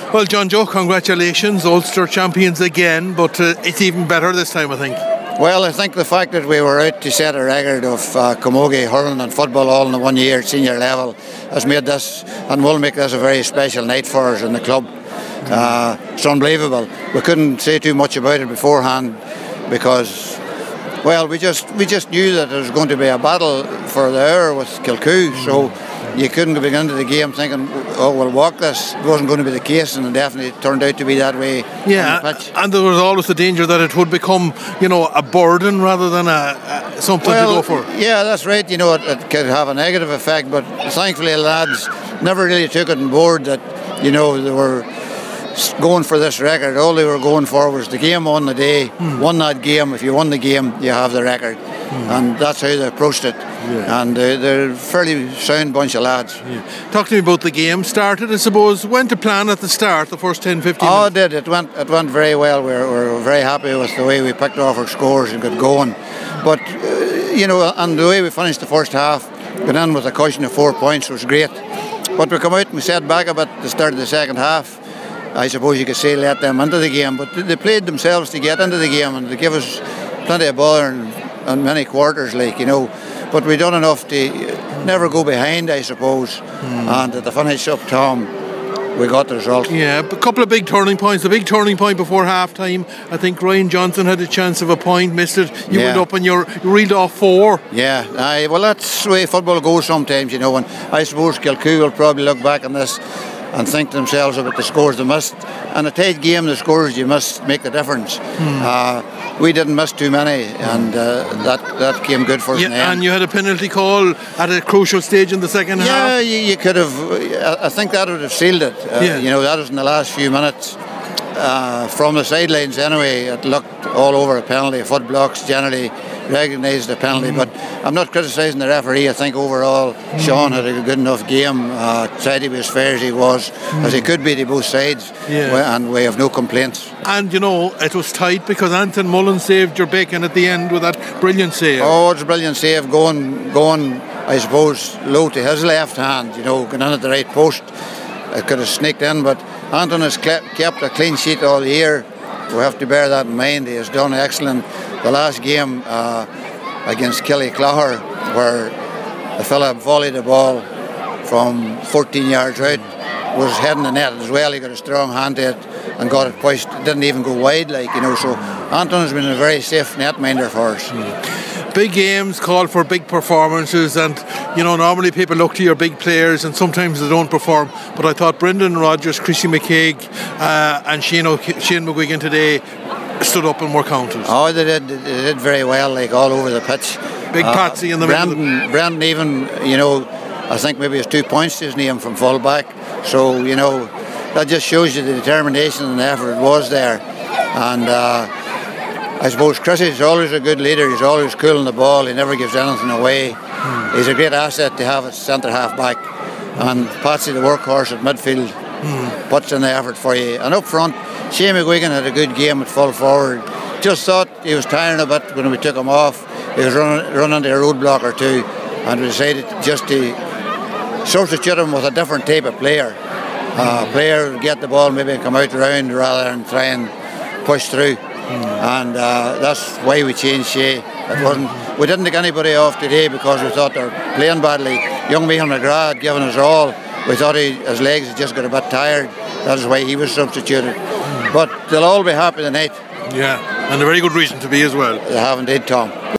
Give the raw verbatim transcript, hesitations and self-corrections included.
Well, John Joe, congratulations, Ulster champions again, but uh, it's even better this time, I think. Well, I think the fact that we were out to set a record of uh, camogie, hurling and football all in the one year senior level has made this and will make this a very special night for us in the club. Uh, it's unbelievable. We couldn't say too much about it beforehand because, well, we just we just knew that there was going to be a battle for the hour with Kilcoo, so you couldn't go into the game thinking, oh, we'll walk this. It wasn't going to be the case, and it definitely turned out to be that way. Yeah, on the pitch. And there was always the danger that it would become, you know, a burden rather than a, a something well, to go for. Yeah, that's right. You know, it, it could have a negative effect, but thankfully, the lads never really took it on board that, you know, they were going for this record. All they were going for was the game on the day. Mm. Won that game. If you won the game, you have the record. Mm. And that's how they approached it. Yeah. And uh, they're a fairly sound bunch of lads. Yeah. Talk to me about the game. Started, I suppose, went to plan at the start, the first ten fifteen Oh, minutes. it did. It went, it went very well. We were, we were very happy with the way we picked off our scores and got going. But, uh, you know, and the way we finished the first half, got in with a cushion of four points was great. But we come out and we set back a bit at the start of the second half. I suppose you could say let them into the game, but they played themselves to get into the game and they gave us plenty of bother in, in many quarters, like, you know. But we done enough to never go behind, I suppose. Mm. And at the finish up, Tom, we got the result. Yeah, a couple of big turning points. The big turning point before half time, I think Ryan Johnson had a chance of a point, missed it. You yeah. went up and you reeled off four. Yeah, aye, well, that's the way football goes sometimes, you know. And I suppose Kilcoo will probably look back on this and think to themselves about the scores they missed. And a tight game, the scores you must make the difference. Mm. Uh, we didn't miss too many, and uh, that that came good for us. Yeah, in the end. And you had a penalty call at a crucial stage in the second yeah, half. Yeah, you, you could have. I think that would have sealed it. Uh, yeah. You know, that was in the last few minutes. Uh, from the sidelines anyway, it looked all over a penalty. Foot blocks generally recognised the penalty, mm. but I'm not criticising the referee. I think overall mm. Sean had a good enough game, uh, tried to be as fair as he was, mm. as he could be to both sides, yeah. and we have no complaints. And you know, it was tight because Anton Mullen saved your bacon at the end with that brilliant save. Oh, it's a brilliant save, going, going I suppose, low to his left hand, you know, going in at the right post. It could have sneaked in, but Anton has kept a clean sheet all year. We have to bear that in mind. He has done excellent. The last game uh, against Killyclogher, where the fella volleyed the ball from fourteen yards out, was heading the net as well. He got a strong hand to it and got it pushed. It didn't even go wide, like, you know. So Anton has been a very safe netminder for us. Mm. Big games call for big performances, and you know, normally people look to your big players and sometimes they don't perform, but I thought Brendan Rodgers, Chrissy McCaig uh, and Shane, o- Shane McGuigan today stood up and were counted. Oh, they did, they did very well, like all over the pitch. Big uh, Patsy in the Brendan, middle of the... Brendan even, you know, I think maybe it's two points to his name from full back, so, you know, that just shows you the determination and the effort it was there. And uh, I suppose Chris is always a good leader. He's always cool on the ball. He never gives anything away. Mm. He's a great asset to have at centre half back. Mm. And Patsy, the workhorse at midfield, mm. puts in the effort for you. And up front, Shane McGuigan had a good game at full forward. Just thought he was tiring a bit when we took him off. He was running, running to a roadblock or two, and we decided just to substitute him with a different type of player. A uh, player would get the ball, maybe come out round rather than try and push through. Mm. And uh, that's why we changed Shea. It wasn't. We didn't take anybody off today because we thought they were playing badly. Young Michael McGrath had given us all. We thought he, his legs had just got a bit tired. That is why he was substituted. Mm. But they'll all be happy tonight. Yeah, and a very good reason to be as well. They have indeed, Tom.